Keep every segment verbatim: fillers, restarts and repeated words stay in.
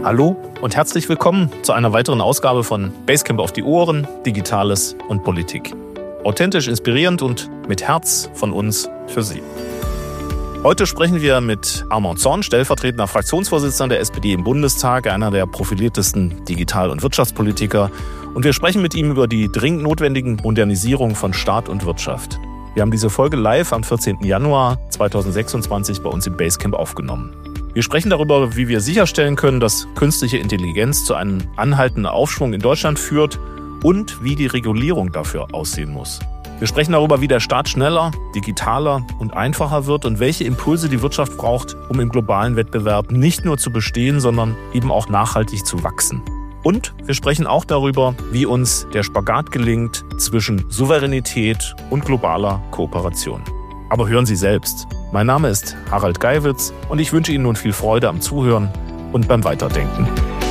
Hallo und herzlich willkommen zu einer weiteren Ausgabe von Basecamp auf die Ohren, Digitales und Politik. Authentisch, inspirierend und mit Herz von uns für Sie. Heute sprechen wir mit Armand Zorn, stellvertretender Fraktionsvorsitzender der S P D im Bundestag, einer der profiliertesten Digital- und Wirtschaftspolitiker. Und wir sprechen mit ihm über die dringend notwendigen Modernisierungen von Staat und Wirtschaft. Wir haben diese Folge live am vierzehnten Januar zweitausendsechsundzwanzig bei uns im Basecamp aufgenommen. Wir sprechen darüber, wie wir sicherstellen können, dass künstliche Intelligenz zu einem anhaltenden Aufschwung in Deutschland führt und wie die Regulierung dafür aussehen muss. Wir sprechen darüber, wie der Staat schneller, digitaler und einfacher wird und welche Impulse die Wirtschaft braucht, um im globalen Wettbewerb nicht nur zu bestehen, sondern eben auch nachhaltig zu wachsen. Und wir sprechen auch darüber, wie uns der Spagat gelingt zwischen Souveränität und globaler Kooperation. Aber hören Sie selbst. Mein Name ist Harald Geiwitz und ich wünsche Ihnen nun viel Freude am Zuhören und beim Weiterdenken.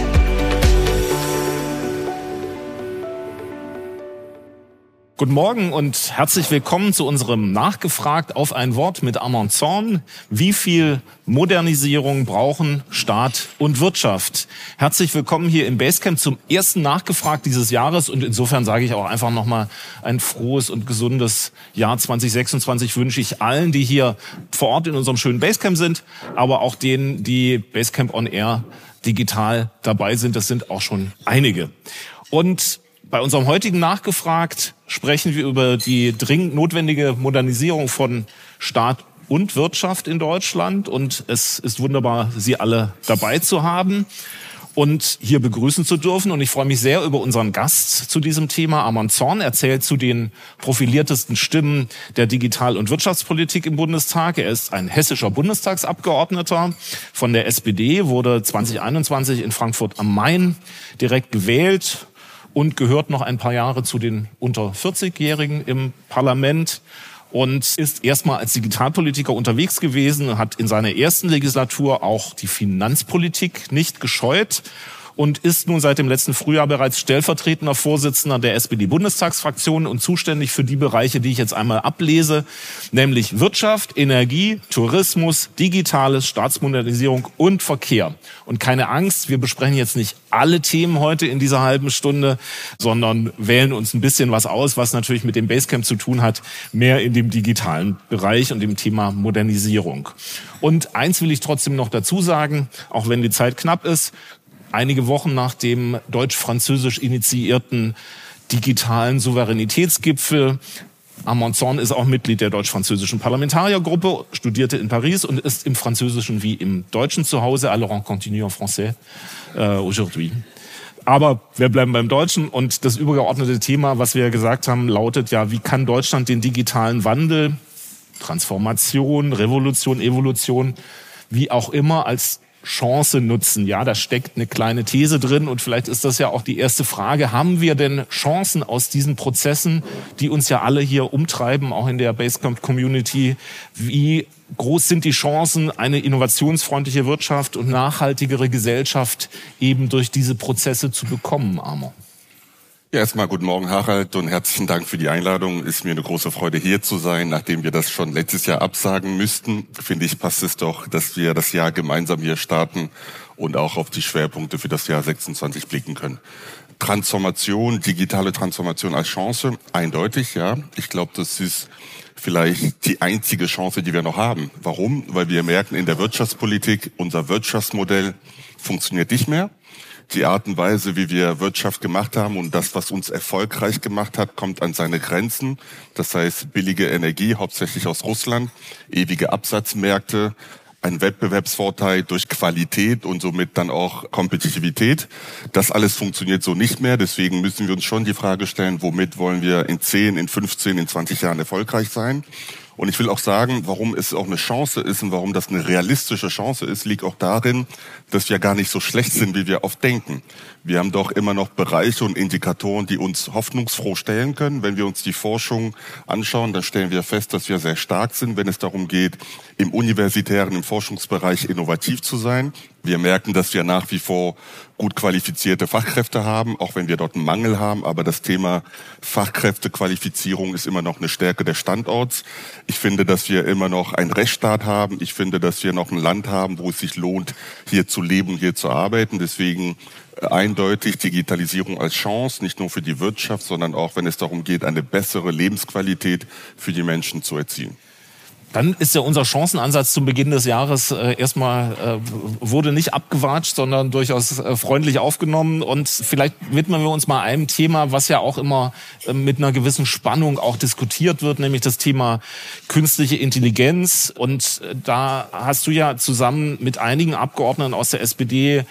Guten Morgen und herzlich willkommen zu unserem Nachgefragt auf ein Wort mit Armand Zorn. Wie viel Modernisierung brauchen Staat und Wirtschaft? Herzlich willkommen hier im Basecamp zum ersten Nachgefragt dieses Jahres und insofern sage ich auch einfach nochmal ein frohes und gesundes Jahr zweitausendsechsundzwanzig wünsche ich allen, die hier vor Ort in unserem schönen Basecamp sind, aber auch denen, die Basecamp on Air digital dabei sind. Das sind auch schon einige. Und bei unserem heutigen Nachgefragt sprechen wir über die dringend notwendige Modernisierung von Staat und Wirtschaft in Deutschland. Und es ist wunderbar, Sie alle dabei zu haben und hier begrüßen zu dürfen. Und ich freue mich sehr über unseren Gast zu diesem Thema. Armand Zorn erzählt zu den profiliertesten Stimmen der Digital- und Wirtschaftspolitik im Bundestag. Er ist ein hessischer Bundestagsabgeordneter von der S P D, wurde zweitausendeinundzwanzig in Frankfurt am Main direkt gewählt und gehört noch ein paar Jahre zu den unter vierzig-Jährigen im Parlament und ist erstmal als Digitalpolitiker unterwegs gewesen, hat in seiner ersten Legislatur auch die Finanzpolitik nicht gescheut und ist nun seit dem letzten Frühjahr bereits stellvertretender Vorsitzender der S P D-Bundestagsfraktion und zuständig für die Bereiche, die ich jetzt einmal ablese, nämlich Wirtschaft, Energie, Tourismus, Digitales, Staatsmodernisierung und Verkehr. Und keine Angst, wir besprechen jetzt nicht alle Themen heute in dieser halben Stunde, sondern wählen uns ein bisschen was aus, was natürlich mit dem Basecamp zu tun hat, mehr in dem digitalen Bereich und dem Thema Modernisierung. Und eins will ich trotzdem noch dazu sagen, auch wenn die Zeit knapp ist: Einige Wochen nach dem deutsch-französisch initiierten digitalen Souveränitätsgipfel. Armand Zorn ist auch Mitglied der deutsch-französischen Parlamentariergruppe, studierte in Paris und ist im Französischen wie im Deutschen zu Hause. Alors on continue en français euh, aujourd'hui. Aber wir bleiben beim Deutschen und das übergeordnete Thema, was wir gesagt haben, lautet ja, wie kann Deutschland den digitalen Wandel, Transformation, Revolution, Evolution, wie auch immer, als Chance nutzen. Ja, da steckt eine kleine These drin und vielleicht ist das ja auch die erste Frage. Haben wir denn Chancen aus diesen Prozessen, die uns ja alle hier umtreiben, auch in der Basecamp-Community? Wie groß sind die Chancen, eine innovationsfreundliche Wirtschaft und nachhaltigere Gesellschaft eben durch diese Prozesse zu bekommen, Armand? Ja, erstmal guten Morgen, Harald, und herzlichen Dank für die Einladung. Ist mir eine große Freude, hier zu sein. Nachdem wir das schon letztes Jahr absagen müssten, finde ich, passt es doch, dass wir das Jahr gemeinsam hier starten und auch auf die Schwerpunkte für das Jahr sechsundzwanzig blicken können. Transformation, digitale Transformation als Chance, eindeutig, ja. Ich glaube, das ist vielleicht die einzige Chance, die wir noch haben. Warum? Weil wir merken, in der Wirtschaftspolitik, unser Wirtschaftsmodell funktioniert nicht mehr. Die Art und Weise, wie wir Wirtschaft gemacht haben und das, was uns erfolgreich gemacht hat, kommt an seine Grenzen. Das heißt, billige Energie, hauptsächlich aus Russland, ewige Absatzmärkte, ein Wettbewerbsvorteil durch Qualität und somit dann auch Kompetitivität. Das alles funktioniert so nicht mehr. Deswegen müssen wir uns schon die Frage stellen, womit wollen wir in zehn, in fünfzehn, in zwanzig Jahren erfolgreich sein? Und ich will auch sagen, warum es auch eine Chance ist und warum das eine realistische Chance ist, liegt auch darin, dass wir gar nicht so schlecht sind, wie wir oft denken. Wir haben doch immer noch Bereiche und Indikatoren, die uns hoffnungsfroh stellen können. Wenn wir uns die Forschung anschauen, dann stellen wir fest, dass wir sehr stark sind, wenn es darum geht, im universitären, im Forschungsbereich innovativ zu sein. Wir merken, dass wir nach wie vor gut qualifizierte Fachkräfte haben, auch wenn wir dort einen Mangel haben. Aber das Thema Fachkräftequalifizierung ist immer noch eine Stärke des Standorts. Ich finde, dass wir immer noch einen Rechtsstaat haben. Ich finde, dass wir noch ein Land haben, wo es sich lohnt, hier zu leben, hier zu arbeiten. Deswegen eindeutig Digitalisierung als Chance, nicht nur für die Wirtschaft, sondern auch, wenn es darum geht, eine bessere Lebensqualität für die Menschen zu erzielen. Dann ist ja unser Chancenansatz zum Beginn des Jahres äh, erstmal, äh, wurde nicht abgewatscht, sondern durchaus äh, freundlich aufgenommen. Und vielleicht widmen wir uns mal einem Thema, was ja auch immer äh, mit einer gewissen Spannung auch diskutiert wird, nämlich das Thema künstliche Intelligenz. Und äh, da hast du ja zusammen mit einigen Abgeordneten aus der S P D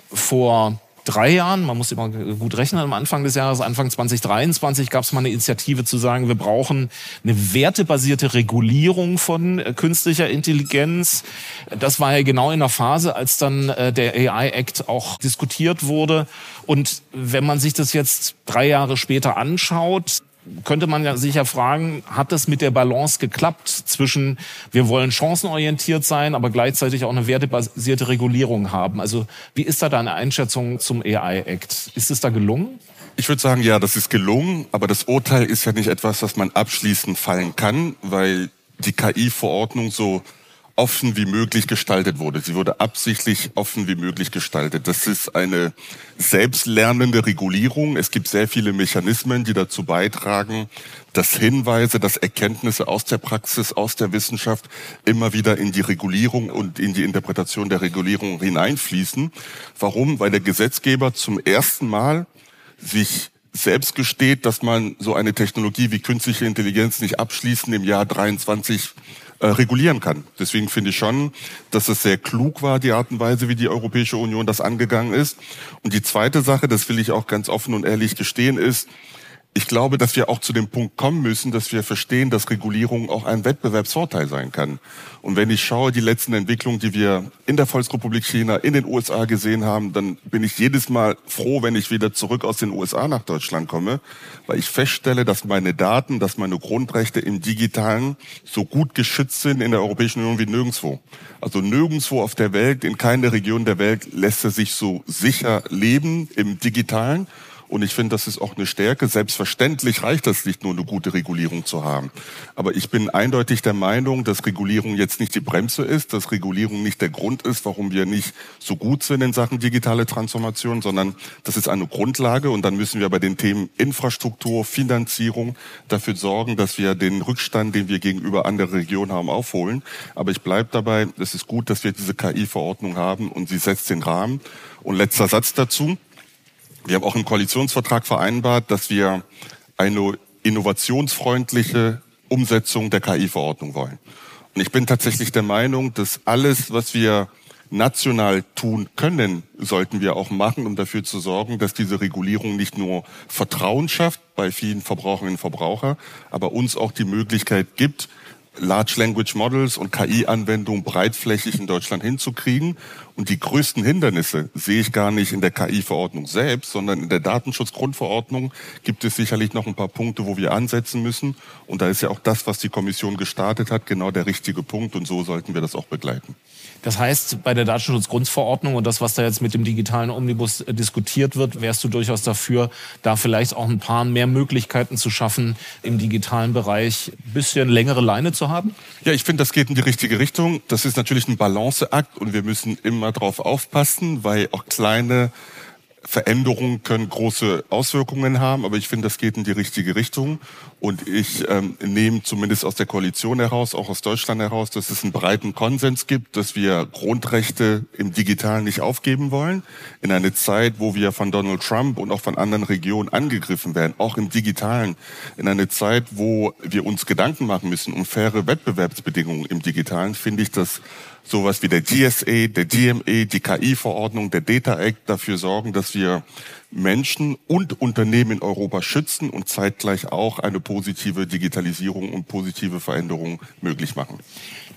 vor drei Jahren, man muss immer gut rechnen, am Anfang des Jahres, Anfang zwanzig dreiundzwanzig, gab es mal eine Initiative zu sagen, wir brauchen eine wertebasierte Regulierung von äh, künstlicher Intelligenz. Das war ja genau in der Phase, als dann äh, der A I-Act auch diskutiert wurde. Und wenn man sich das jetzt drei Jahre später anschaut, könnte man ja sicher fragen, hat das mit der Balance geklappt zwischen, wir wollen chancenorientiert sein, aber gleichzeitig auch eine wertebasierte Regulierung haben? Also wie ist da deine Einschätzung zum A I-Act? Ist es da gelungen? Ich würde sagen, ja, das ist gelungen, aber das Urteil ist ja nicht etwas, was man abschließend fallen kann, weil die K I-Verordnung so offen wie möglich gestaltet wurde. Sie wurde absichtlich offen wie möglich gestaltet. Das ist eine selbstlernende Regulierung. Es gibt sehr viele Mechanismen, die dazu beitragen, dass Hinweise, dass Erkenntnisse aus der Praxis, aus der Wissenschaft immer wieder in die Regulierung und in die Interpretation der Regulierung hineinfließen. Warum? Weil der Gesetzgeber zum ersten Mal sich selbst gesteht, dass man so eine Technologie wie künstliche Intelligenz nicht abschließend im Jahr dreiundzwanzig äh, regulieren kann. Deswegen finde ich schon, dass es sehr klug war, die Art und Weise, wie die Europäische Union das angegangen ist. Und die zweite Sache, das will ich auch ganz offen und ehrlich gestehen, ist, ich glaube, dass wir auch zu dem Punkt kommen müssen, dass wir verstehen, dass Regulierung auch ein Wettbewerbsvorteil sein kann. Und wenn ich schaue, die letzten Entwicklungen, die wir in der Volksrepublik China, in den U S A gesehen haben, dann bin ich jedes Mal froh, wenn ich wieder zurück aus den U S A nach Deutschland komme, weil ich feststelle, dass meine Daten, dass meine Grundrechte im Digitalen so gut geschützt sind in der Europäischen Union wie nirgendwo. Also nirgendwo auf der Welt, in keiner Region der Welt lässt es sich so sicher leben im Digitalen. Und ich finde, das ist auch eine Stärke. Selbstverständlich reicht das nicht, nur eine gute Regulierung zu haben. Aber ich bin eindeutig der Meinung, dass Regulierung jetzt nicht die Bremse ist, dass Regulierung nicht der Grund ist, warum wir nicht so gut sind in Sachen digitale Transformation, sondern das ist eine Grundlage. Und dann müssen wir bei den Themen Infrastruktur, Finanzierung dafür sorgen, dass wir den Rückstand, den wir gegenüber anderen Regionen haben, aufholen. Aber ich bleibe dabei, es ist gut, dass wir diese K I-Verordnung haben und sie setzt den Rahmen. Und letzter Satz dazu. Wir haben auch im Koalitionsvertrag vereinbart, dass wir eine innovationsfreundliche Umsetzung der K I-Verordnung wollen. Und ich bin tatsächlich der Meinung, dass alles, was wir national tun können, sollten wir auch machen, um dafür zu sorgen, dass diese Regulierung nicht nur Vertrauen schafft bei vielen Verbraucherinnen und Verbrauchern, aber uns auch die Möglichkeit gibt, Large Language Models und K I-Anwendungen breitflächig in Deutschland hinzukriegen. Und die größten Hindernisse sehe ich gar nicht in der K I-Verordnung selbst, sondern in der Datenschutzgrundverordnung gibt es sicherlich noch ein paar Punkte, wo wir ansetzen müssen. Und da ist ja auch das, was die Kommission gestartet hat, genau der richtige Punkt. Und so sollten wir das auch begleiten. Das heißt, bei der Datenschutzgrundverordnung und das, was da jetzt mit dem digitalen Omnibus äh, diskutiert wird, wärst du durchaus dafür, da vielleicht auch ein paar mehr Möglichkeiten zu schaffen, im digitalen Bereich ein bisschen längere Leine zu haben? Ja, ich finde, das geht in die richtige Richtung. Das ist natürlich ein Balanceakt und wir müssen immer drauf aufpassen, weil auch kleine Veränderungen können große Auswirkungen haben, aber ich finde, das geht in die richtige Richtung. Und ich ähm, nehme zumindest aus der Koalition heraus, auch aus Deutschland heraus, dass es einen breiten Konsens gibt, dass wir Grundrechte im Digitalen nicht aufgeben wollen. In einer Zeit, wo wir von Donald Trump und auch von anderen Regionen angegriffen werden, auch im Digitalen. In einer Zeit, wo wir uns Gedanken machen müssen um faire Wettbewerbsbedingungen im Digitalen, finde ich, dass sowas wie der G S A, der D M A, die K I-Verordnung, der Data Act dafür sorgen, dass wir Menschen und Unternehmen in Europa schützen und zeitgleich auch eine positive Digitalisierung und positive Veränderung möglich machen.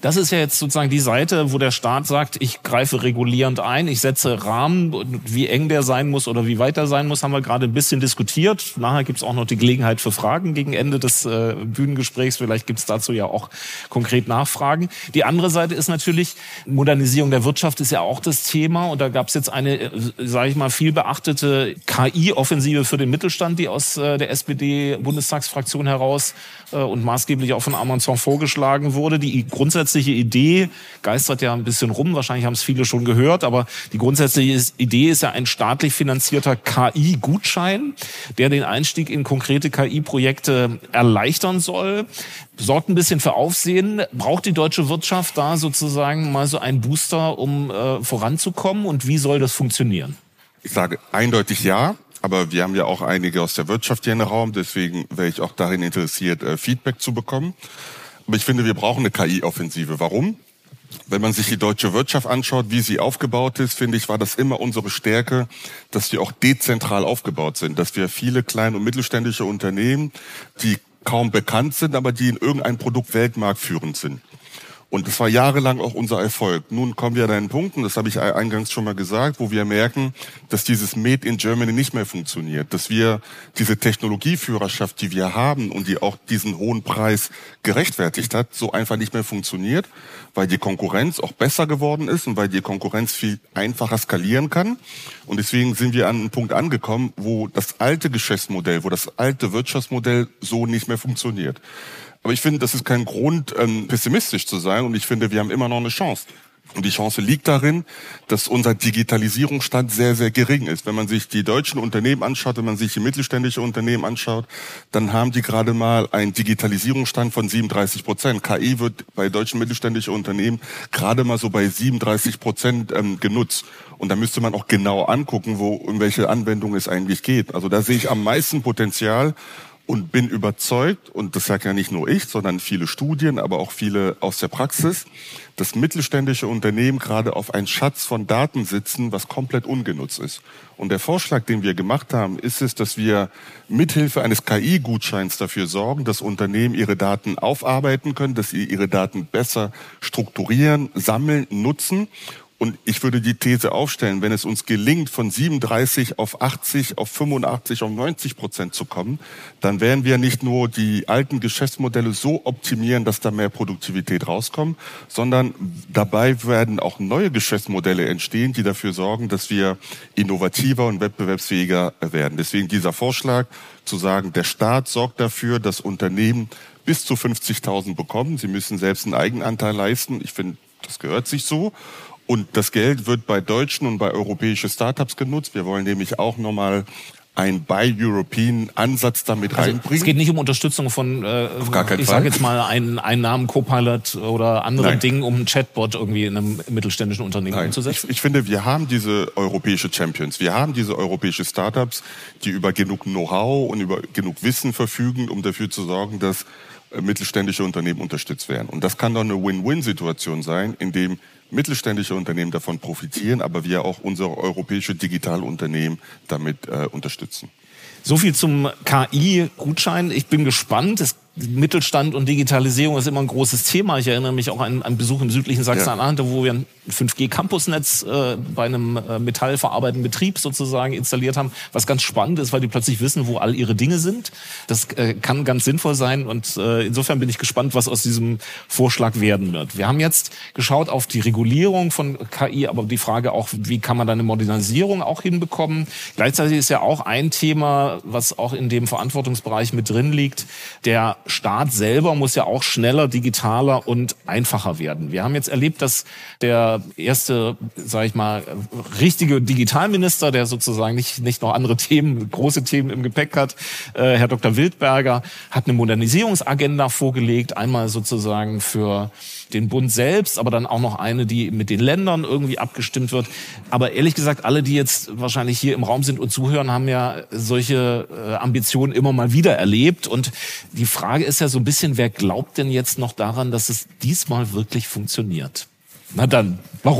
Das ist ja jetzt sozusagen die Seite, wo der Staat sagt, ich greife regulierend ein, ich setze Rahmen, und wie eng der sein muss oder wie weit er sein muss, haben wir gerade ein bisschen diskutiert. Nachher gibt es auch noch die Gelegenheit für Fragen gegen Ende des äh, Bühnengesprächs. Vielleicht gibt es dazu ja auch konkret Nachfragen. Die andere Seite ist natürlich, Modernisierung der Wirtschaft ist ja auch das Thema. Und da gab es jetzt eine, sage ich mal, viel beachtete K I-Offensive für den Mittelstand, die aus äh, der S P D-Bundestagsfraktion heraus äh, und maßgeblich auch von Arman Zorn vorgeschlagen wurde. Die grundsätzliche Idee geistert ja ein bisschen rum. Wahrscheinlich haben es viele schon gehört. Aber die grundsätzliche Idee ist ja ein staatlich finanzierter K I-Gutschein, der den Einstieg in konkrete K I-Projekte erleichtern soll. Sorgt ein bisschen für Aufsehen. Braucht die deutsche Wirtschaft da sozusagen mal so einen Booster, um äh, voranzukommen? Und wie soll das funktionieren? Ich sage eindeutig ja. Aber wir haben ja auch einige aus der Wirtschaft hier im Raum. Deswegen wäre ich auch darin interessiert, äh, Feedback zu bekommen. Aber ich finde, wir brauchen eine K I-Offensive. Warum? Wenn man sich die deutsche Wirtschaft anschaut, wie sie aufgebaut ist, finde ich, war das immer unsere Stärke, dass wir auch dezentral aufgebaut sind. Dass wir viele kleine und mittelständische Unternehmen, die kaum bekannt sind, aber die in irgendeinem Produkt weltmarktführend sind. Und das war jahrelang auch unser Erfolg. Nun kommen wir an einen Punkt, und das habe ich eingangs schon mal gesagt, wo wir merken, dass dieses Made in Germany nicht mehr funktioniert. Dass wir diese Technologieführerschaft, die wir haben und die auch diesen hohen Preis gerechtfertigt hat, so einfach nicht mehr funktioniert, weil die Konkurrenz auch besser geworden ist und weil die Konkurrenz viel einfacher skalieren kann. Und deswegen sind wir an einen Punkt angekommen, wo das alte Geschäftsmodell, wo das alte Wirtschaftsmodell so nicht mehr funktioniert. Aber ich finde, das ist kein Grund, ähm, pessimistisch zu sein. Und ich finde, wir haben immer noch eine Chance. Und die Chance liegt darin, dass unser Digitalisierungsstand sehr, sehr gering ist. Wenn man sich die deutschen Unternehmen anschaut, wenn man sich die mittelständischen Unternehmen anschaut, dann haben die gerade mal einen Digitalisierungsstand von siebenunddreißig Prozent. K I wird bei deutschen mittelständischen Unternehmen gerade mal so bei siebenunddreißig Prozent ähm, genutzt. Und da müsste man auch genau angucken, wo, um welche Anwendung es eigentlich geht. Also da sehe ich am meisten Potenzial. Und bin überzeugt, und das sagt ja nicht nur ich, sondern viele Studien, aber auch viele aus der Praxis, dass mittelständische Unternehmen gerade auf einen Schatz von Daten sitzen, was komplett ungenutzt ist. Und der Vorschlag, den wir gemacht haben, ist es, dass wir mithilfe eines K I-Gutscheins dafür sorgen, dass Unternehmen ihre Daten aufarbeiten können, dass sie ihre Daten besser strukturieren, sammeln, nutzen. Und ich würde die These aufstellen, wenn es uns gelingt, von siebenunddreißig auf achtzig, auf fünfundachtzig, auf neunzig Prozent zu kommen, dann werden wir nicht nur die alten Geschäftsmodelle so optimieren, dass da mehr Produktivität rauskommt, sondern dabei werden auch neue Geschäftsmodelle entstehen, die dafür sorgen, dass wir innovativer und wettbewerbsfähiger werden. Deswegen dieser Vorschlag zu sagen, der Staat sorgt dafür, dass Unternehmen bis zu fünfzigtausend bekommen. Sie müssen selbst einen Eigenanteil leisten. Ich finde, das gehört sich so. Und das Geld wird bei deutschen und bei europäischen Startups genutzt. Wir wollen nämlich auch nochmal einen Buy-European-Ansatz damit also reinbringen. Es geht nicht um Unterstützung von, äh, Auf gar keinen ich Fall. sage jetzt mal, einen, einen Namen Copilot oder anderen Nein. Dingen, um einen Chatbot irgendwie in einem mittelständischen Unternehmen Nein, umzusetzen? ich, ich finde, wir haben diese europäische Champions. Wir haben diese europäische Startups, die über genug Know-how und über genug Wissen verfügen, um dafür zu sorgen, dass äh, mittelständische Unternehmen unterstützt werden. Und das kann doch eine Win-Win-Situation sein, in dem mittelständische Unternehmen davon profitieren, aber wir auch unsere europäische Digitalunternehmen damit äh, unterstützen. So viel zum K I-Gutschein. Ich bin gespannt. Es Mittelstand und Digitalisierung ist immer ein großes Thema. Ich erinnere mich auch an einen Besuch im südlichen Sachsen-Anhalt, wo wir ein fünf G Campusnetz äh, bei einem äh, metallverarbeitenden Betrieb sozusagen installiert haben, was ganz spannend ist, weil die plötzlich wissen, wo all ihre Dinge sind. Das äh, kann ganz sinnvoll sein und äh, insofern bin ich gespannt, was aus diesem Vorschlag werden wird. Wir haben jetzt geschaut auf die Regulierung von K I, aber die Frage auch, wie kann man da eine Modernisierung auch hinbekommen? Gleichzeitig ist ja auch ein Thema, was auch in dem Verantwortungsbereich mit drin liegt, der Staat selber muss ja auch schneller, digitaler und einfacher werden. Wir haben jetzt erlebt, dass der erste, sage ich mal, richtige Digitalminister, der sozusagen nicht nicht noch andere Themen, große Themen im Gepäck hat, äh, Herr Doktor Wildberger, hat eine Modernisierungsagenda vorgelegt, einmal sozusagen für den Bund selbst, aber dann auch noch eine, die mit den Ländern irgendwie abgestimmt wird. Aber ehrlich gesagt, alle, die jetzt wahrscheinlich hier im Raum sind und zuhören, haben ja solche äh, Ambitionen immer mal wieder erlebt. Und die Frage ist ja so ein bisschen, wer glaubt denn jetzt noch daran, dass es diesmal wirklich funktioniert? Na dann, warum?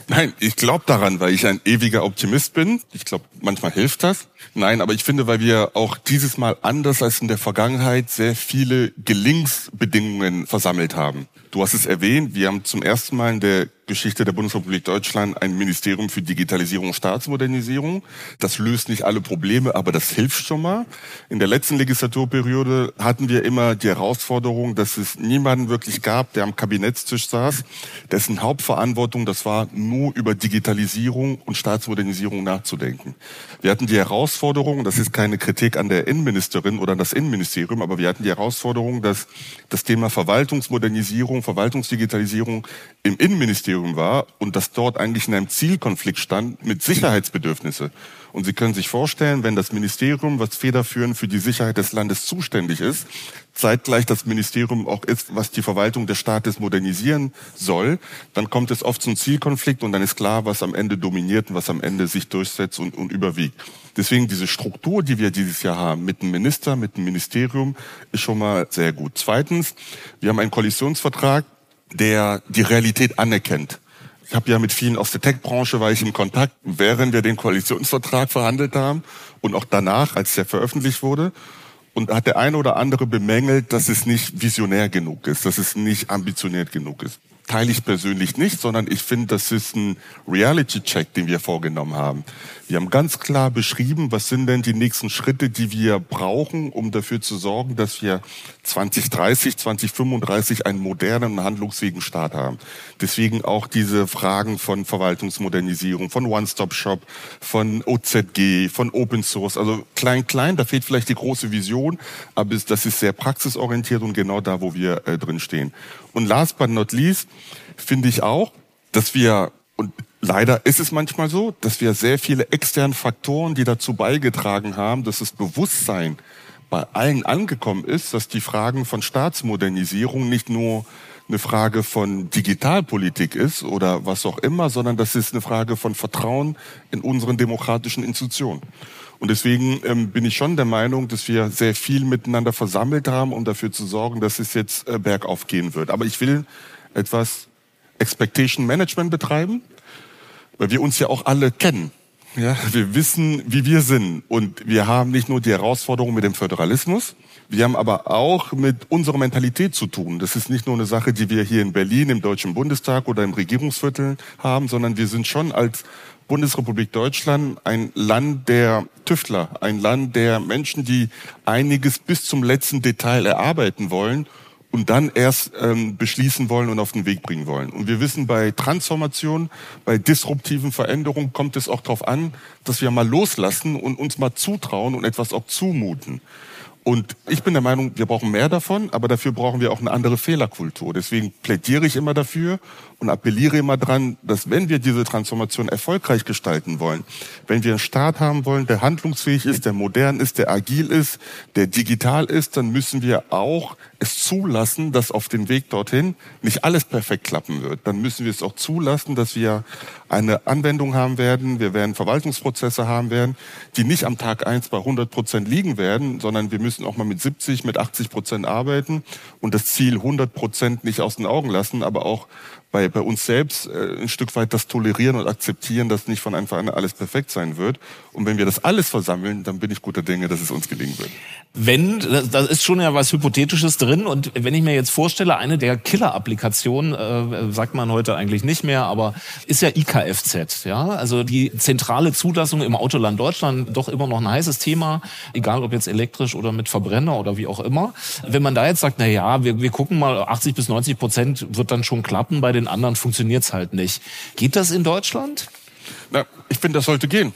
Nein, ich glaube daran, weil ich ein ewiger Optimist bin. Ich glaube, manchmal hilft das. Nein, aber ich finde, weil wir auch dieses Mal anders als in der Vergangenheit sehr viele Gelingensbedingungen versammelt haben. Du hast es erwähnt, wir haben zum ersten Mal in der Geschichte der Bundesrepublik Deutschland ein Ministerium für Digitalisierung und Staatsmodernisierung. Das löst nicht alle Probleme, aber das hilft schon mal. In der letzten Legislaturperiode hatten wir immer die Herausforderung, dass es niemanden wirklich gab, der am Kabinettstisch saß, dessen Hauptverantwortung das war, nur über Digitalisierung und Staatsmodernisierung nachzudenken. Wir hatten die Herausforderung, das ist keine Kritik an der Innenministerin oder an das Innenministerium, aber wir hatten die Herausforderung, dass das Thema Verwaltungsmodernisierung, Verwaltungsdigitalisierung im Innenministerium war und dass dort eigentlich in einem Zielkonflikt stand mit Sicherheitsbedürfnissen. Und Sie können sich vorstellen, wenn das Ministerium, was federführend für die Sicherheit des Landes zuständig ist, zeitgleich das Ministerium auch ist, was die Verwaltung des Staates modernisieren soll, dann kommt es oft zum Zielkonflikt und dann ist klar, was am Ende dominiert und was am Ende sich durchsetzt und, und überwiegt. Deswegen diese Struktur, die wir dieses Jahr haben, mit dem Minister, mit dem Ministerium, ist schon mal sehr gut. Zweitens, wir haben einen Koalitionsvertrag, der die Realität anerkennt. Ich habe ja mit vielen aus der Tech-Branche, war ich im Kontakt, während wir den Koalitionsvertrag verhandelt haben und auch danach, als der veröffentlicht wurde. Und hat der eine oder andere bemängelt, dass es nicht visionär genug ist, dass es nicht ambitioniert genug ist. Teile ich persönlich nicht, sondern ich finde, das ist ein Reality-Check, den wir vorgenommen haben. Wir haben ganz klar beschrieben, was sind denn die nächsten Schritte, die wir brauchen, um dafür zu sorgen, dass wir zwanzig dreißig, zwanzig fünfunddreißig einen modernen, handlungsfähigen Staat haben. Deswegen auch diese Fragen von Verwaltungsmodernisierung, von One-Stop-Shop, von O Z G, von Open Source, also klein, klein, da fehlt vielleicht die große Vision, aber das ist sehr praxisorientiert und genau da, wo wir äh, drin stehen. Und last but not least finde ich auch, dass wir, und leider ist es manchmal so, dass wir sehr viele externe Faktoren, die dazu beigetragen haben, dass das Bewusstsein bei allen angekommen ist, dass die Fragen von Staatsmodernisierung nicht nur eine Frage von Digitalpolitik ist oder was auch immer, sondern das ist eine Frage von Vertrauen in unseren demokratischen Institutionen. Und deswegen ähm, bin ich schon der Meinung, dass wir sehr viel miteinander versammelt haben, um dafür zu sorgen, dass es jetzt äh, bergauf gehen wird. Aber ich will etwas Expectation Management betreiben, weil wir uns ja auch alle kennen. Ja, wir wissen, wie wir sind. Und wir haben nicht nur die Herausforderung mit dem Föderalismus, wir haben aber auch mit unserer Mentalität zu tun. Das ist nicht nur eine Sache, die wir hier in Berlin im Deutschen Bundestag oder im Regierungsviertel haben, sondern wir sind schon als Bundesrepublik Deutschland ein Land der Tüftler, ein Land der Menschen, die einiges bis zum letzten Detail erarbeiten wollen und dann erst ähm, beschließen wollen und auf den Weg bringen wollen. Und wir wissen, bei Transformation, bei disruptiven Veränderungen kommt es auch darauf an, dass wir mal loslassen und uns mal zutrauen und etwas auch zumuten. Und ich bin der Meinung, wir brauchen mehr davon, aber dafür brauchen wir auch eine andere Fehlerkultur. Deswegen plädiere ich immer dafür und appelliere immer dran, dass wenn wir diese Transformation erfolgreich gestalten wollen, wenn wir einen Staat haben wollen, der handlungsfähig ist, der modern ist, der agil ist, der digital ist, dann müssen wir auch es zulassen, dass auf dem Weg dorthin nicht alles perfekt klappen wird. Dann müssen wir es auch zulassen, dass wir eine Anwendung haben werden, wir werden Verwaltungsprozesse haben werden, die nicht am Tag eins bei hundert Prozent liegen werden, sondern wir müssen auch mal mit siebzig, mit achtzig Prozent arbeiten und das Ziel hundert Prozent nicht aus den Augen lassen, aber auch bei, bei uns selbst äh, ein Stück weit das tolerieren und akzeptieren, dass nicht von Anfang an alles perfekt sein wird. Und wenn wir das alles versammeln, dann bin ich guter Dinge, dass es uns gelingen wird. Wenn, da ist schon ja was Hypothetisches drin. Und wenn ich mir jetzt vorstelle, eine der Killer-Applikationen, äh, sagt man heute eigentlich nicht mehr, aber ist ja I K F Z. Ja, also die zentrale Zulassung im Autoland Deutschland, doch immer noch ein heißes Thema, egal ob jetzt elektrisch oder mit Verbrenner oder wie auch immer. Wenn man da jetzt sagt, na ja, wir, wir gucken mal, achtzig bis neunzig Prozent wird dann schon klappen, bei den anderen funktioniert's halt nicht. Geht das in Deutschland? Na, ich finde, das sollte gehen.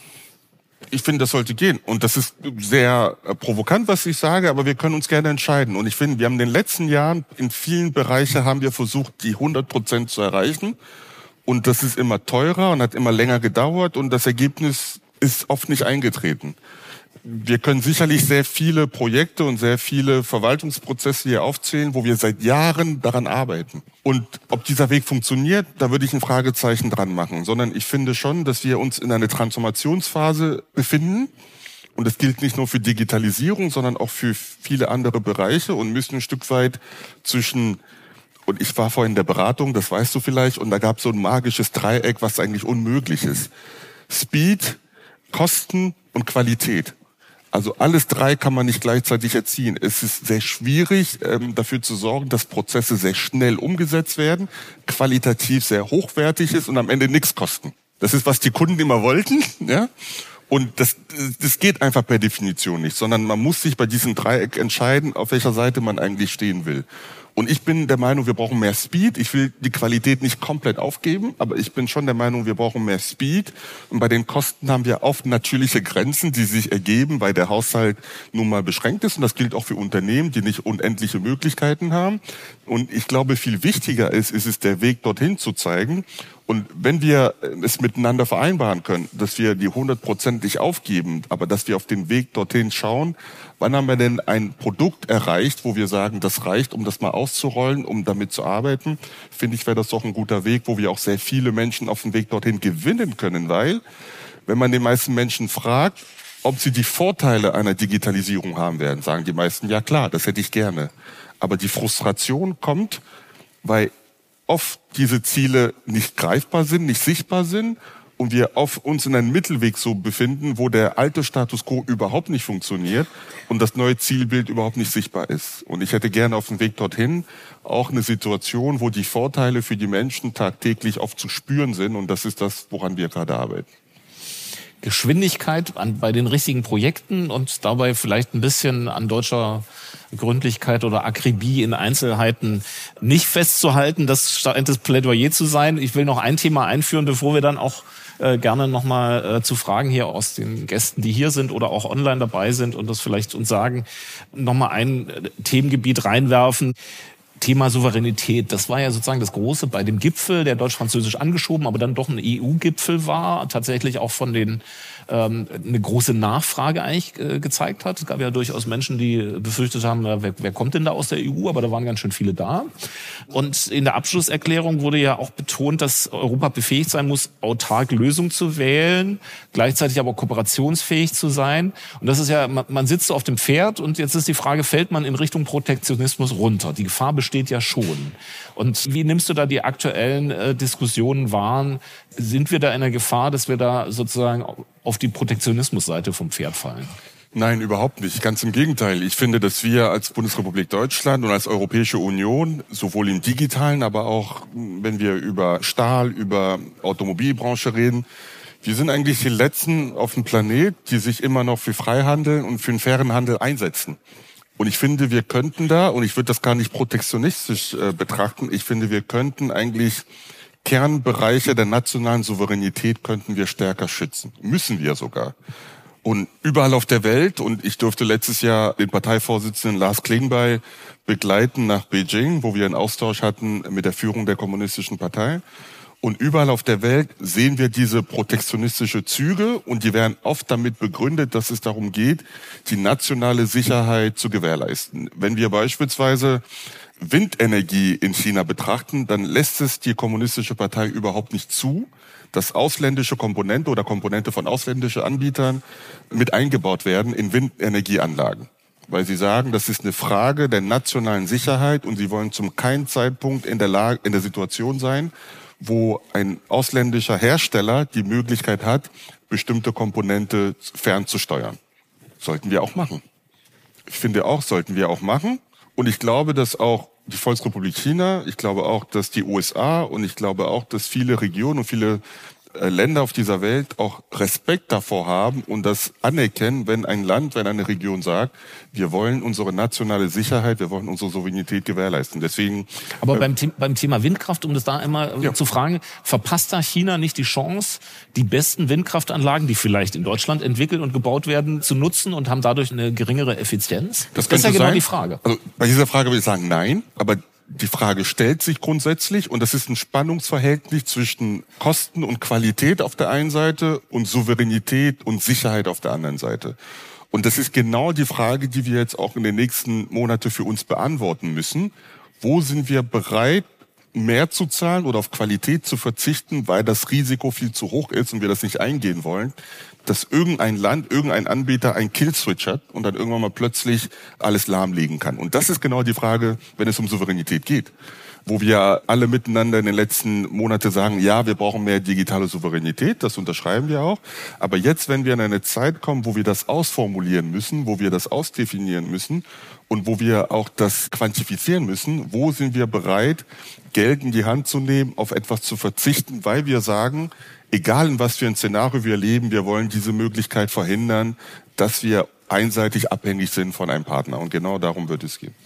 Ich finde, das sollte gehen. Und das ist sehr äh, provokant, was ich sage, aber wir können uns gerne entscheiden. Und ich finde, wir haben in den letzten Jahren in vielen Bereichen haben wir versucht, die hundert Prozent zu erreichen. Und das ist immer teurer und hat immer länger gedauert und das Ergebnis ist oft nicht eingetreten. Wir können sicherlich sehr viele Projekte und sehr viele Verwaltungsprozesse hier aufzählen, wo wir seit Jahren daran arbeiten. Und ob dieser Weg funktioniert, da würde ich ein Fragezeichen dran machen. Sondern ich finde schon, dass wir uns in einer Transformationsphase befinden. Und das gilt nicht nur für Digitalisierung, sondern auch für viele andere Bereiche und müssen ein Stück weit zwischen Und ich war vorhin in der Beratung, das weißt du vielleicht, und da gab es so ein magisches Dreieck, was eigentlich unmöglich ist. Speed, Kosten und Qualität. Also alles drei kann man nicht gleichzeitig erzielen. Es ist sehr schwierig, ähm, dafür zu sorgen, dass Prozesse sehr schnell umgesetzt werden, qualitativ sehr hochwertig ist und am Ende nichts kosten. Das ist, was die Kunden immer wollten, ja. Und das, das geht einfach per Definition nicht, sondern man muss sich bei diesem Dreieck entscheiden, auf welcher Seite man eigentlich stehen will. Und ich bin der Meinung, wir brauchen mehr Speed. Ich will die Qualität nicht komplett aufgeben, aber ich bin schon der Meinung, wir brauchen mehr Speed. Und bei den Kosten haben wir oft natürliche Grenzen, die sich ergeben, weil der Haushalt nun mal beschränkt ist. Und das gilt auch für Unternehmen, die nicht unendliche Möglichkeiten haben. Und ich glaube, viel wichtiger ist, ist es, der Weg dorthin zu zeigen. Und wenn wir es miteinander vereinbaren können, dass wir die hundert Prozent nicht aufgeben, aber dass wir auf den Weg dorthin schauen, wann haben wir denn ein Produkt erreicht, wo wir sagen, das reicht, um das mal auszurollen, um damit zu arbeiten, finde ich, wäre das doch ein guter Weg, wo wir auch sehr viele Menschen auf dem Weg dorthin gewinnen können, weil wenn man den meisten Menschen fragt, ob sie die Vorteile einer Digitalisierung haben werden, sagen die meisten, ja klar, das hätte ich gerne. Aber die Frustration kommt, weil oft diese Ziele nicht greifbar sind, nicht sichtbar sind und wir auf uns in einem Mittelweg so befinden, wo der alte Status quo überhaupt nicht funktioniert und das neue Zielbild überhaupt nicht sichtbar ist. Und ich hätte gerne auf dem Weg dorthin auch eine Situation, wo die Vorteile für die Menschen tagtäglich oft zu spüren sind und das ist das, woran wir gerade arbeiten. Geschwindigkeit an, bei den richtigen Projekten und dabei vielleicht ein bisschen an deutscher Gründlichkeit oder Akribie in Einzelheiten nicht festzuhalten. Das scheint das Plädoyer zu sein. Ich will noch ein Thema einführen, bevor wir dann auch äh, gerne nochmal äh, zu Fragen hier aus den Gästen, die hier sind oder auch online dabei sind und das vielleicht uns sagen, nochmal ein äh, Themengebiet reinwerfen. Thema Souveränität, das war ja sozusagen das Große bei dem Gipfel, der deutsch-französisch angeschoben, aber dann doch ein E U-Gipfel war, tatsächlich auch von den ähm, eine große Nachfrage eigentlich äh, gezeigt hat. Es gab ja durchaus Menschen, die befürchtet haben, wer, wer kommt denn da aus der E U, aber da waren ganz schön viele da. Und in der Abschlusserklärung wurde ja auch betont, dass Europa befähigt sein muss, autark Lösungen zu wählen, gleichzeitig aber kooperationsfähig zu sein. Und das ist ja, man, man sitzt so auf dem Pferd und jetzt ist die Frage, fällt man in Richtung Protektionismus runter? Die Gefahr besteht steht ja schon. Und wie nimmst du da die aktuellen äh, Diskussionen wahr? Sind wir da in der Gefahr, dass wir da sozusagen auf die Protektionismusseite vom Pferd fallen? Nein, überhaupt nicht. Ganz im Gegenteil. Ich finde, dass wir als Bundesrepublik Deutschland und als Europäische Union, sowohl im Digitalen, aber auch wenn wir über Stahl, über Automobilbranche reden, wir sind eigentlich die Letzten auf dem Planet, die sich immer noch für Freihandel und für einen fairen Handel einsetzen. Und ich finde, wir könnten da, und ich würde das gar nicht protektionistisch äh, betrachten, ich finde, wir könnten eigentlich Kernbereiche der nationalen Souveränität könnten wir stärker schützen. Müssen wir sogar. Und überall auf der Welt, und ich durfte letztes Jahr den Parteivorsitzenden Lars Klingbeil begleiten nach Beijing, wo wir einen Austausch hatten mit der Führung der Kommunistischen Partei. Und überall auf der Welt sehen wir diese protektionistische Züge und die werden oft damit begründet, dass es darum geht, die nationale Sicherheit zu gewährleisten. Wenn wir beispielsweise Windenergie in China betrachten, dann lässt es die Kommunistische Partei überhaupt nicht zu, dass ausländische Komponente oder Komponente von ausländischen Anbietern mit eingebaut werden in Windenergieanlagen. Weil sie sagen, das ist eine Frage der nationalen Sicherheit und sie wollen zum keinen Zeitpunkt in der Lage, in der Situation sein, wo ein ausländischer Hersteller die Möglichkeit hat, bestimmte Komponente fernzusteuern. Sollten wir auch machen. Ich finde auch, sollten wir auch machen. Und ich glaube, dass auch die Volksrepublik China, ich glaube auch, dass die U S A und ich glaube auch, dass viele Regionen und viele Länder auf dieser Welt auch Respekt davor haben und das anerkennen, wenn ein Land, wenn eine Region sagt, wir wollen unsere nationale Sicherheit, wir wollen unsere Souveränität gewährleisten. Deswegen. Aber äh, beim, The- beim Thema Windkraft, um das da immer ja. zu fragen, verpasst da China nicht die Chance, die besten Windkraftanlagen, die vielleicht in Deutschland entwickelt und gebaut werden, zu nutzen und haben dadurch eine geringere Effizienz? Das, das ist ja genau sein. die Frage. Also bei dieser Frage würde ich sagen, nein, aber die Frage stellt sich grundsätzlich und das ist ein Spannungsverhältnis zwischen Kosten und Qualität auf der einen Seite und Souveränität und Sicherheit auf der anderen Seite. Und das ist genau die Frage, die wir jetzt auch in den nächsten Monaten für uns beantworten müssen. Wo sind wir bereit, mehr zu zahlen oder auf Qualität zu verzichten, weil das Risiko viel zu hoch ist und wir das nicht eingehen wollen, dass irgendein Land, irgendein Anbieter einen Killswitch hat und dann irgendwann mal plötzlich alles lahmlegen kann. Und das ist genau die Frage, wenn es um Souveränität geht. wo wir alle miteinander in den letzten Monaten sagen, ja, wir brauchen mehr digitale Souveränität, das unterschreiben wir auch. Aber jetzt, wenn wir in eine Zeit kommen, wo wir das ausformulieren müssen, wo wir das ausdefinieren müssen und wo wir auch das quantifizieren müssen, wo sind wir bereit, Geld in die Hand zu nehmen, auf etwas zu verzichten, weil wir sagen, egal in was für ein Szenario wir leben, wir wollen diese Möglichkeit verhindern, dass wir einseitig abhängig sind von einem Partner. Und genau darum wird es gehen.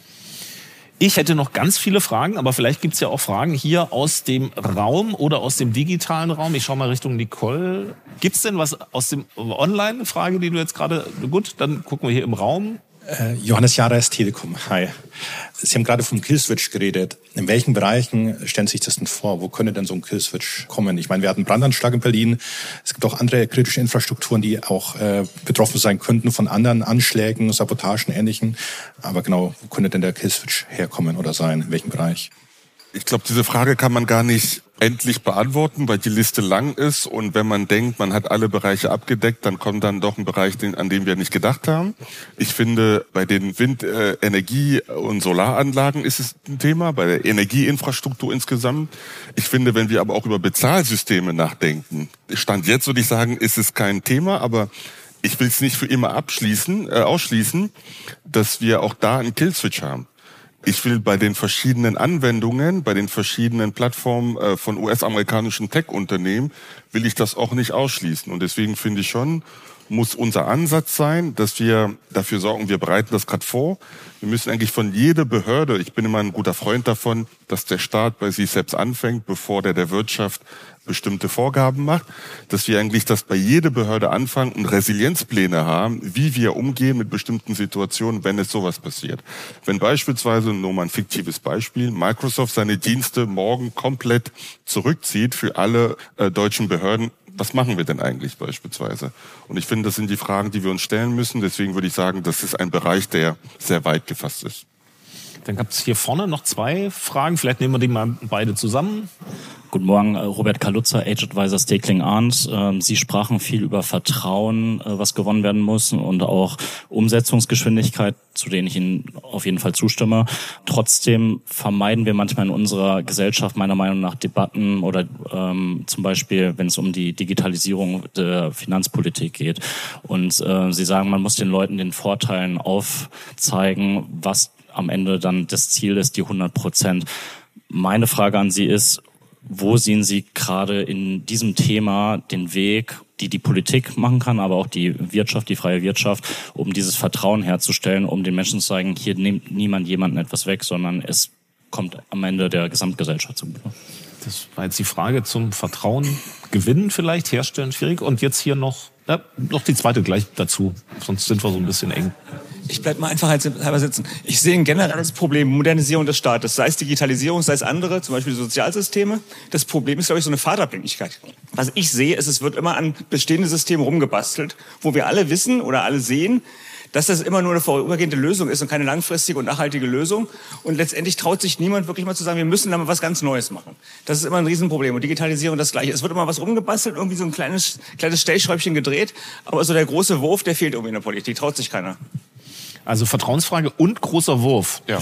Ich hätte noch ganz viele Fragen, aber vielleicht gibt's ja auch Fragen hier aus dem Raum oder aus dem digitalen Raum. Ich schaue mal Richtung Nicole. Gibt's denn was aus dem Online-Frage, die du jetzt gerade... Gut, dann gucken wir hier im Raum. Äh, Johannes Jahres, Telekom. Hi. Sie haben gerade vom Killswitch geredet. In welchen Bereichen stellen Sie sich das denn vor? Wo könnte denn so ein Killswitch kommen? Ich meine, wir hatten einen Brandanschlag in Berlin. Es gibt auch andere kritische Infrastrukturen, die auch äh, betroffen sein könnten von anderen Anschlägen, Sabotagen, Ähnlichen. Aber genau, wo könnte denn der Killswitch herkommen oder sein? In welchem Bereich? Ich glaube, diese Frage kann man gar nicht endlich beantworten, weil die Liste lang ist. Und wenn man denkt, man hat alle Bereiche abgedeckt, dann kommt dann doch ein Bereich, an den wir nicht gedacht haben. Ich finde, bei den Windenergie- und Solaranlagen ist es ein Thema, bei der Energieinfrastruktur insgesamt. Ich finde, wenn wir aber auch über Bezahlsysteme nachdenken, Stand jetzt würde ich sagen, ist es kein Thema, aber ich will es nicht für immer abschließen, äh, ausschließen, dass wir auch da einen Killswitch haben. Ich will bei den verschiedenen Anwendungen, bei den verschiedenen Plattformen äh, von U S-amerikanischen Tech-Unternehmen, will ich das auch nicht ausschließen. Und deswegen finde ich schon, muss unser Ansatz sein, dass wir dafür sorgen, wir bereiten das gerade vor. Wir müssen eigentlich von jeder Behörde, ich bin immer ein guter Freund davon, dass der Staat bei sich selbst anfängt, bevor der der Wirtschaft bestimmte Vorgaben macht, dass wir eigentlich das bei jeder Behörde anfangen und Resilienzpläne haben, wie wir umgehen mit bestimmten Situationen, wenn es sowas passiert. Wenn beispielsweise, nur mal ein fiktives Beispiel, Microsoft seine Dienste morgen komplett zurückzieht für alle äh, deutschen Behörden, was machen wir denn eigentlich beispielsweise? Und ich finde, das sind die Fragen, die wir uns stellen müssen. Deswegen würde ich sagen, das ist ein Bereich, der sehr weit gefasst ist. Dann gab es hier vorne noch zwei Fragen. Vielleicht nehmen wir die mal beide zusammen. Guten Morgen, Robert Kaluza, Age Advisor Stakling Arndt. Sie sprachen viel über Vertrauen, was gewonnen werden muss, und auch Umsetzungsgeschwindigkeit, zu denen ich Ihnen auf jeden Fall zustimme. Trotzdem vermeiden wir manchmal in unserer Gesellschaft meiner Meinung nach Debatten oder ähm, zum Beispiel, wenn es um die Digitalisierung der Finanzpolitik geht. Und äh, Sie sagen, man muss den Leuten den Vorteilen aufzeigen, was am Ende dann das Ziel ist, die hundert Prozent. Meine Frage an Sie ist, wo sehen Sie gerade in diesem Thema den Weg, die die Politik machen kann, aber auch die Wirtschaft, die freie Wirtschaft, um dieses Vertrauen herzustellen, um den Menschen zu sagen, hier nimmt niemand jemanden etwas weg, sondern es kommt am Ende der Gesamtgesellschaft zugute. Das war jetzt die Frage zum Vertrauen gewinnen vielleicht, herstellen, schwierig. Und jetzt hier noch, ja, noch die zweite gleich dazu, sonst sind wir so ein bisschen eng. Ich bleib mal einfach halber sitzen. Ich sehe ein generelles Problem, Modernisierung des Staates, sei es Digitalisierung, sei es andere, zum Beispiel Sozialsysteme. Das Problem ist, glaube ich, so eine Fahrtabhängigkeit. Was ich sehe, ist, es wird immer an bestehende Systeme rumgebastelt, wo wir alle wissen oder alle sehen, dass das immer nur eine vorübergehende Lösung ist und keine langfristige und nachhaltige Lösung. Und letztendlich traut sich niemand wirklich mal zu sagen, wir müssen da mal was ganz Neues machen. Das ist immer ein Riesenproblem. Und Digitalisierung das Gleiche. Es wird immer was rumgebastelt, irgendwie so ein kleines, kleines Stellschräubchen gedreht. Aber so der große Wurf, der fehlt irgendwie in der Politik. Traut sich keiner. Also Vertrauensfrage und großer Wurf. Ja,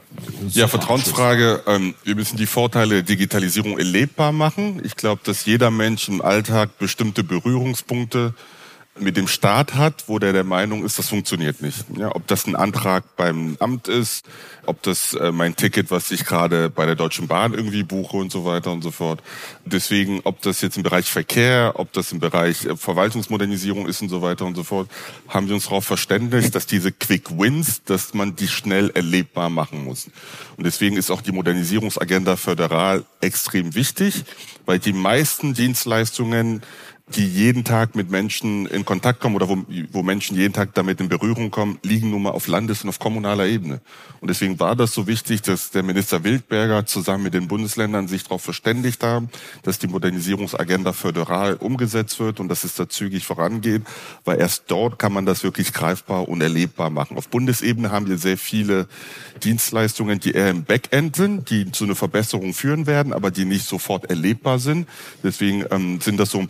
ja, Vertrauensfrage. Ähm, wir müssen die Vorteile der Digitalisierung erlebbar machen. Ich glaube, dass jeder Mensch im Alltag bestimmte Berührungspunkte mit dem Staat hat, wo der der Meinung ist, das funktioniert nicht. Ja, ob das ein Antrag beim Amt ist, ob das äh, mein Ticket, was ich gerade bei der Deutschen Bahn irgendwie buche und so weiter und so fort. Deswegen, ob das jetzt im Bereich Verkehr, ob das im Bereich äh, Verwaltungsmodernisierung ist und so weiter und so fort, haben wir uns darauf verständigt, dass diese Quick Wins, dass man die schnell erlebbar machen muss. Und deswegen ist auch die Modernisierungsagenda föderal extrem wichtig, weil die meisten Dienstleistungen, die jeden Tag mit Menschen in Kontakt kommen oder wo, wo Menschen jeden Tag damit in Berührung kommen, liegen nun mal auf Landes- und auf kommunaler Ebene. Und deswegen war das so wichtig, dass der Minister Wildberger zusammen mit den Bundesländern sich darauf verständigt haben, dass die Modernisierungsagenda föderal umgesetzt wird und dass es da zügig vorangeht, weil erst dort kann man das wirklich greifbar und erlebbar machen. Auf Bundesebene haben wir sehr viele Dienstleistungen, die eher im Backend sind, die zu einer Verbesserung führen werden, aber die nicht sofort erlebbar sind. Deswegen ähm, sind das so ein paar Beispiele,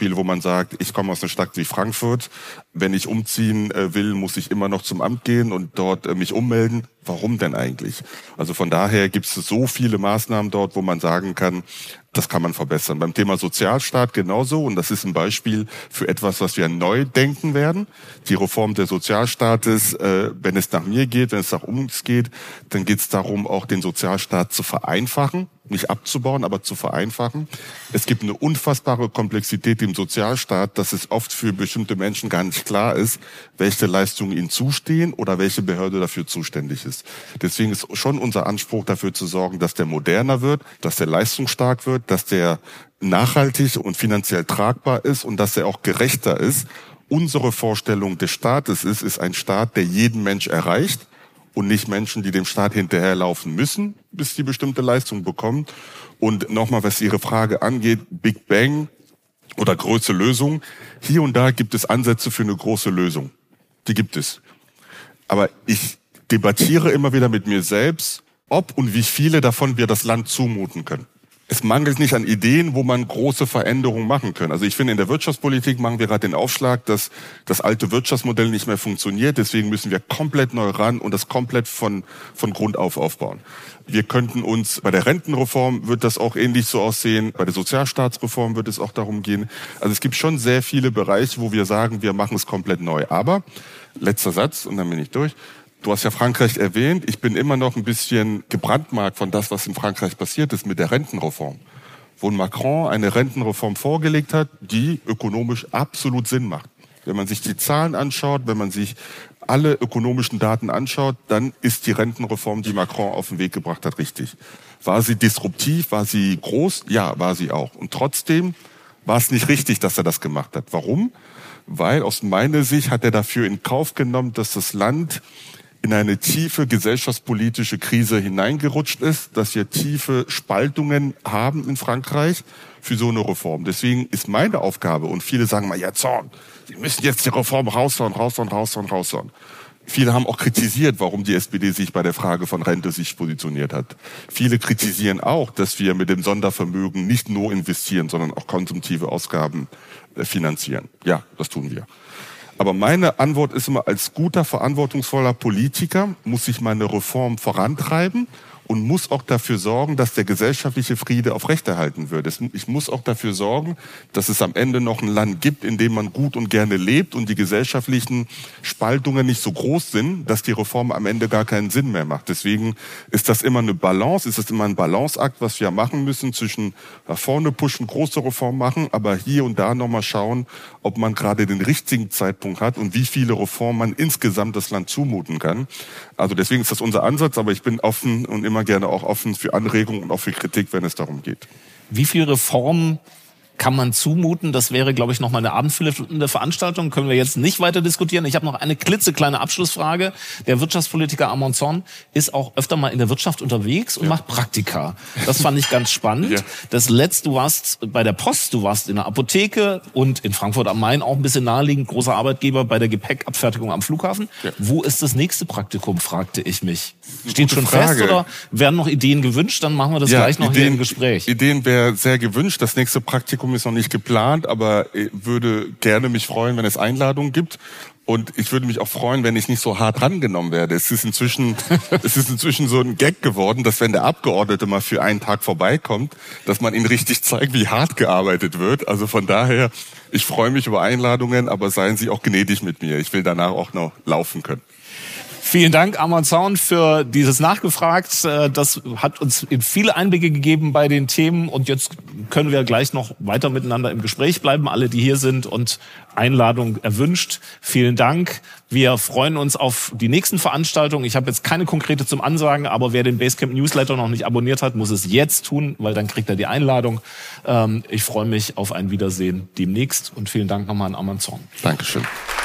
Beispiel, wo man sagt, ich komme aus einer Stadt wie Frankfurt. Wenn ich umziehen will, muss ich immer noch zum Amt gehen und dort mich ummelden. Warum denn eigentlich? Also von daher gibt es so viele Maßnahmen dort, wo man sagen kann, das kann man verbessern. Beim Thema Sozialstaat genauso. Und das ist ein Beispiel für etwas, was wir neu denken werden. Die Reform des Sozialstaates, äh, wenn es nach mir geht, wenn es nach uns geht, dann geht es darum, auch den Sozialstaat zu vereinfachen. Nicht abzubauen, aber zu vereinfachen. Es gibt eine unfassbare Komplexität im Sozialstaat, dass es oft für bestimmte Menschen gar nicht klar ist, welche Leistungen ihnen zustehen oder welche Behörde dafür zuständig ist. Deswegen ist schon unser Anspruch, dafür zu sorgen, dass der moderner wird, dass der leistungsstark wird, dass der nachhaltig und finanziell tragbar ist und dass er auch gerechter ist. Unsere Vorstellung des Staates ist, ist ein Staat, der jeden Mensch erreicht, und nicht Menschen, die dem Staat hinterherlaufen müssen, bis die bestimmte Leistung bekommen. Und nochmal, was Ihre Frage angeht, Big Bang oder große Lösung. Hier und da gibt es Ansätze für eine große Lösung. Die gibt es. Aber ich debattiere immer wieder mit mir selbst, ob und wie viele davon wir das Land zumuten können. Es mangelt nicht an Ideen, wo man große Veränderungen machen kann. Also ich finde, in der Wirtschaftspolitik machen wir gerade den Aufschlag, dass das alte Wirtschaftsmodell nicht mehr funktioniert. Deswegen müssen wir komplett neu ran und das komplett von, von Grund auf aufbauen. Wir könnten uns, bei der Rentenreform wird das auch ähnlich so aussehen, bei der Sozialstaatsreform wird es auch darum gehen. Also es gibt schon sehr viele Bereiche, wo wir sagen, wir machen es komplett neu. Aber, letzter Satz und dann bin ich durch. Du hast ja Frankreich erwähnt. Ich bin immer noch ein bisschen gebrandmarkt von das, was in Frankreich passiert ist mit der Rentenreform. Wo Macron eine Rentenreform vorgelegt hat, die ökonomisch absolut Sinn macht. Wenn man sich die Zahlen anschaut, wenn man sich alle ökonomischen Daten anschaut, dann ist die Rentenreform, die Macron auf den Weg gebracht hat, richtig. War sie disruptiv? War sie groß? Ja, war sie auch. Und trotzdem war es nicht richtig, dass er das gemacht hat. Warum? Weil aus meiner Sicht hat er dafür in Kauf genommen, dass das Land in eine tiefe gesellschaftspolitische Krise hineingerutscht ist, dass wir tiefe Spaltungen haben in Frankreich für so eine Reform. Deswegen ist meine Aufgabe, und viele sagen mal, ja Zorn, Sie müssen jetzt die Reform raushauen, raushauen, raushauen, raushauen. Viele haben auch kritisiert, warum die S P D sich bei der Frage von Rente sich positioniert hat. Viele kritisieren auch, dass wir mit dem Sondervermögen nicht nur investieren, sondern auch konsumtive Ausgaben finanzieren. Ja, das tun wir. Aber meine Antwort ist immer, als guter, verantwortungsvoller Politiker muss ich meine Reform vorantreiben und muss auch dafür sorgen, dass der gesellschaftliche Friede aufrechterhalten wird. Ich muss auch dafür sorgen, dass es am Ende noch ein Land gibt, in dem man gut und gerne lebt und die gesellschaftlichen Spaltungen nicht so groß sind, dass die Reform am Ende gar keinen Sinn mehr macht. Deswegen ist das immer eine Balance, ist das immer ein Balanceakt, was wir machen müssen, zwischen nach vorne pushen, große Reformen machen, aber hier und da nochmal schauen, ob man gerade den richtigen Zeitpunkt hat und wie viele Reformen man insgesamt das Land zumuten kann. Also deswegen ist das unser Ansatz, aber ich bin offen und immer gerne auch offen für Anregungen und auch für Kritik, wenn es darum geht. Wie viele Reformen kann man zumuten? Das wäre, glaube ich, noch mal eine abendfüllende Veranstaltung. Können wir jetzt nicht weiter diskutieren. Ich habe noch eine klitzekleine Abschlussfrage. Der Wirtschaftspolitiker Armand Zorn ist auch öfter mal in der Wirtschaft unterwegs und ja. macht Praktika. Das fand ich ganz spannend. Ja. Das letzte, du warst bei der Post, du warst in der Apotheke und in Frankfurt am Main auch ein bisschen naheliegend, großer Arbeitgeber bei der Gepäckabfertigung am Flughafen. Ja. Wo ist das nächste Praktikum, fragte ich mich. Steht schon Frage. fest oder werden noch Ideen gewünscht? Dann machen wir das ja, gleich noch Ideen, hier im Gespräch. Ideen wäre sehr gewünscht. Das nächste Praktikum ist noch nicht geplant, aber ich würde gerne mich freuen, wenn es Einladungen gibt. Und ich würde mich auch freuen, wenn ich nicht so hart rangenommen werde. Es ist inzwischen, es ist inzwischen so ein Gag geworden, dass wenn der Abgeordnete mal für einen Tag vorbeikommt, dass man ihm richtig zeigt, wie hart gearbeitet wird. Also von daher, ich freue mich über Einladungen, aber seien Sie auch gnädig mit mir. Ich will danach auch noch laufen können. Vielen Dank, Armand Zorn, für dieses Nachgefragt. Das hat uns viele Einblicke gegeben bei den Themen. Und jetzt können wir gleich noch weiter miteinander im Gespräch bleiben, alle, die hier sind und Einladung erwünscht. Vielen Dank. Wir freuen uns auf die nächsten Veranstaltungen. Ich habe jetzt keine konkrete zum Ansagen, aber wer den Basecamp Newsletter noch nicht abonniert hat, muss es jetzt tun, weil dann kriegt er die Einladung. Ich freue mich auf ein Wiedersehen demnächst. Und vielen Dank nochmal an Armand Zorn. Dankeschön.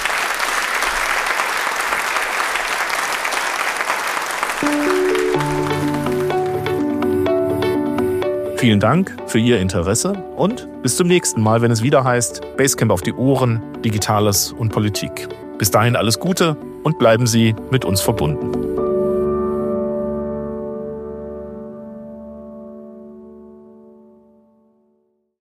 Vielen Dank für Ihr Interesse und bis zum nächsten Mal, wenn es wieder heißt Basecamp auf die Ohren, Digitales und Politik. Bis dahin alles Gute und bleiben Sie mit uns verbunden.